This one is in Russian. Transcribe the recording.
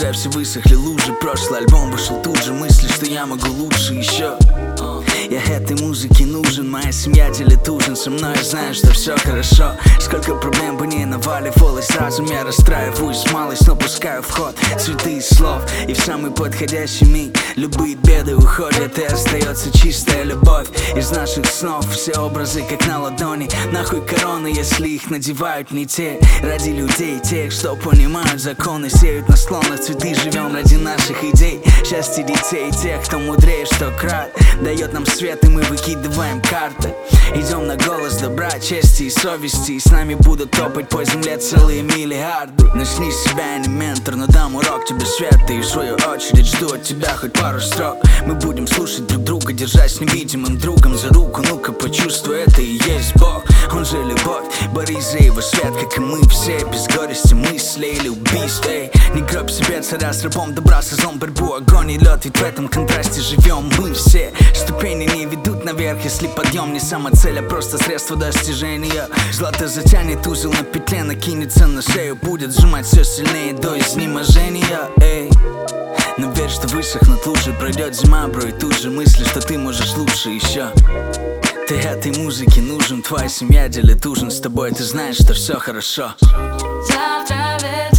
уже все высохли лужи. Прошлый альбом вышел тут же, мысли, что я могу лучше еще. Я этой музыке нужен, моя семья делит ужин со мной, я знаю, что все хорошо. Сколько проблем бы не наваливалось разум, я расстраиваюсь малость, но пускаю в ход цветы из слов. И в самый подходящий миг любые беды уходят, и остается чистая любовь. Из наших снов все образы как на ладони. Нахуй короны, если их надевают не те. Ради людей, тех, что понимают законы, сеют на склонах цветы, живем ради наших идей. Счастье детей, тех, кто мудрее, что крат, дает нам свет, и мы выкидываем карты. Идем на голос добра, чести и совести, и с нами будут топать по земле целые миллиарды. Начни с себя, я не ментор, но дам урок тебе света, и в свою очередь жду от тебя хоть пару строк. Мы будем слушать друг друга, держась невидимым другом за руку. Ну-ка почувствуй, это и есть Бог, он же любовь. Борись за его свет, как и мы все, без горести мыслей или убийств. Не гроб себе царя с рабом добра, созом борьбу, огонь и лед, ведь в этом контрасте живем мы все. Ступени не ведут наверх, если подъем не самоцель, а просто средство достижения. Злато затянет узел на петле, накинется на шею, будет сжимать все сильнее до изнеможения. Но верь, что высохнут лужи, пройдет зима, бро, и тут же мысли, что ты можешь лучше еще. Ты этой музыке нужен, твоя семья делит ужин с тобой, ты знаешь, что все хорошо. Завтра